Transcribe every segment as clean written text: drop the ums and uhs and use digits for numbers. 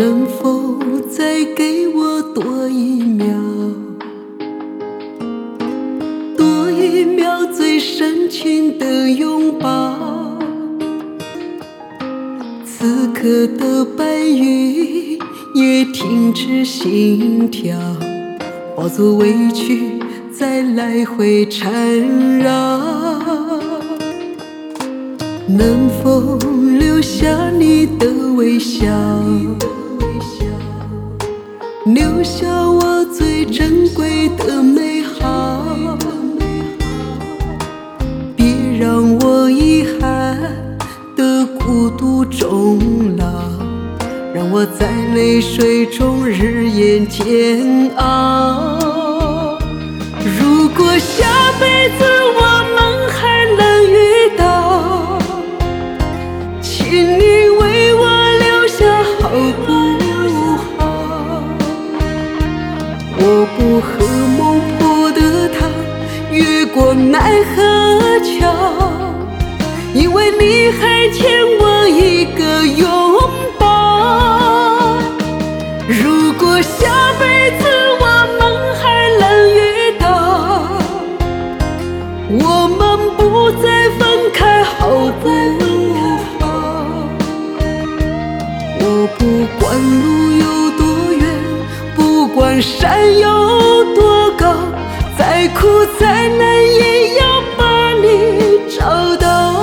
能否再给我多一秒，多一秒最深情的拥抱？此刻的白云也停止心跳，化作委屈再来回缠绕。能否留下你的微笑，留下我最珍贵的美好？别让我遗憾的孤独终老，让我在泪水中日夜煎熬。如果下辈子我们还能遇到，请你为我留下好不好？我不和孟婆的她越过奈何桥，因为你还欠我一个拥抱。如果下辈子我们还能遇到，我们不再分开好不好？我不管路有多远，不管山有多高，再苦再难也要把你找到。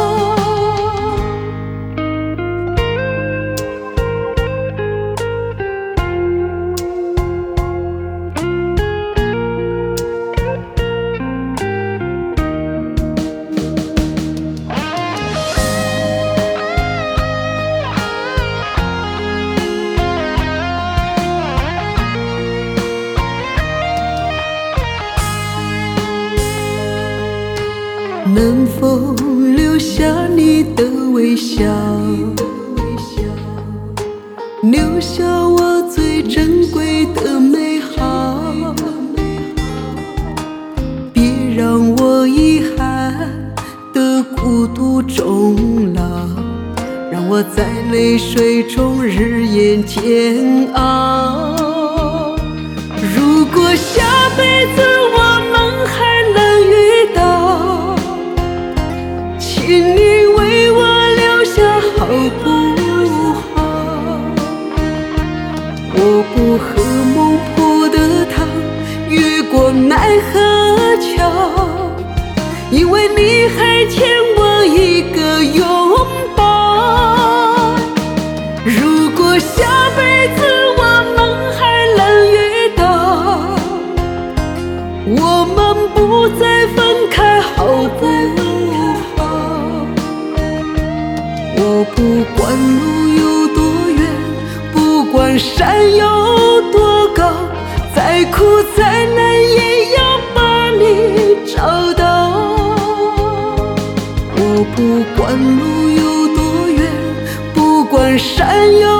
能否留下你的微笑，留下我最珍贵的美好？别让我遗憾的孤独终老，让我在泪水中日夜煎熬。如果下辈子我们还能遇到，请你为我留下好不好？我不和孟婆的她越过奈何桥，因为你还欠我一个拥抱。如果下辈子我们还能遇到，我们不再分开好不好？我不管路有多远，不管山有多高，再苦再难也要把你找到。我不管路有多远，不管山有